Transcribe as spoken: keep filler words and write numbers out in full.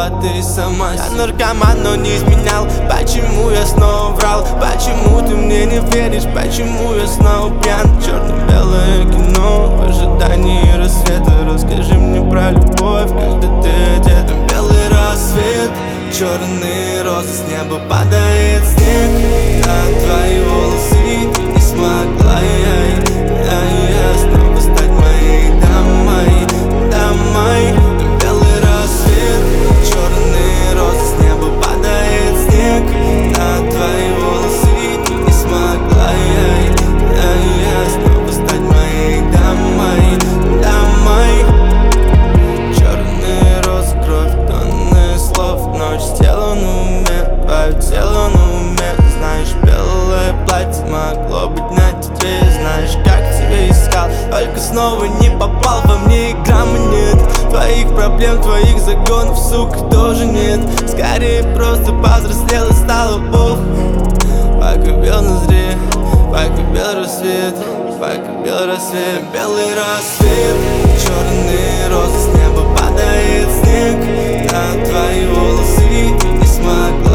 была ты сама. Я наркоман, но не изменял. Почему я снова врал? Почему ты мне не веришь? Почему я снова пьян? Черно-белое кино в ожидании рассвета. Расскажи мне про любовь, когда ты одета. Белый рассвет, черные розы, с неба падает снег на твои волосы. Ты не смогла, я, я, я снова стать моей дамой, дамой. Белый рассвет, черные розы, с неба падает снег на твои волосы. Ты не смогла, я, я, я снова стать моей дамой, дамой. Черные розы, кровь, тонны слов, ночь тело на уме, твое тело на уме. Знаешь, белое платье могло быть на тебе. Знаешь, как тебя искал, только снова не попал. Во мне и грамма нет твоих проблем, твоих загонов, сука, тоже нет. Скорее просто повзрослел и стала бог. Пока бел на зре, пока бел рассвет, пока бел рассвет. Белый рассвет, черные розы, с неба падает снег на твои волосы. Ты не смогла.